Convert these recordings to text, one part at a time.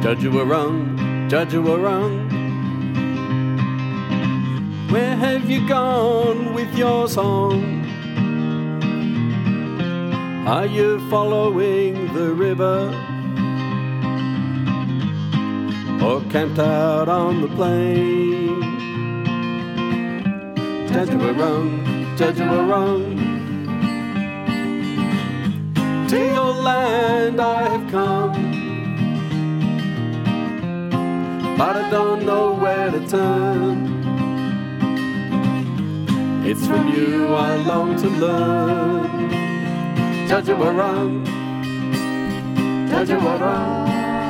Judge you were wrong, judge you were wrong. Where have you gone with your song? Are you following the river, or camped out on the plain? Judge you were wrong, judge you were wrong. To your land I have come, but I don't know where to turn. It's from you I long to learn. Judge you were wrong, judge you were wrong.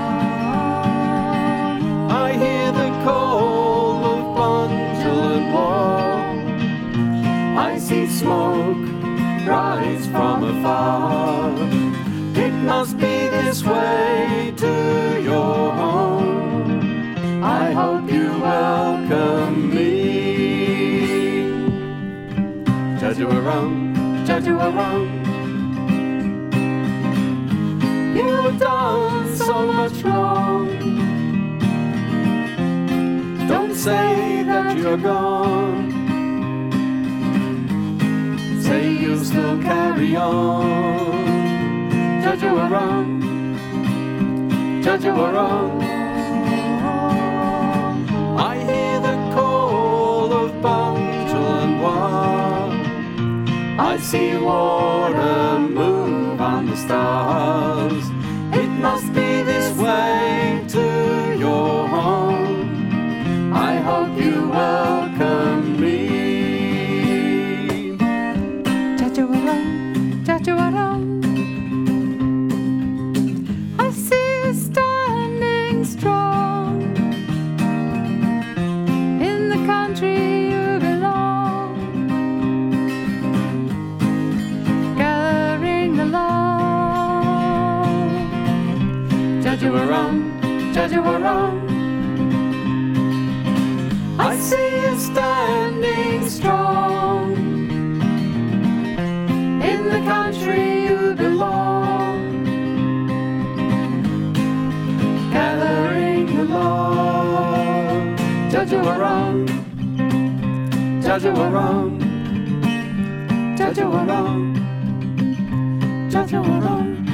I hear the call of Bunjil and war. I see smoke rise from afar. It must be this way to your home. I hope you welcome me. Judge you were wrong, judge you were wrong. You have done so much wrong. Don't say that you're gone. Say you'll still carry on. Judge you were wrong, judge you were wrong. I hear the call of Bunjil and war. I see water move on the stars. It must be this way to your home. I hope you welcome me. Judge you were wrong, judge you were wrong. I see you standing strong in the country you belong, gathering the law. Judge you were wrong, judge you were wrong. I see you standing strong in the country you belong, gathering the law. Judge you were wrong, judge you were wrong. Judge you were wrong, judge you were wrong.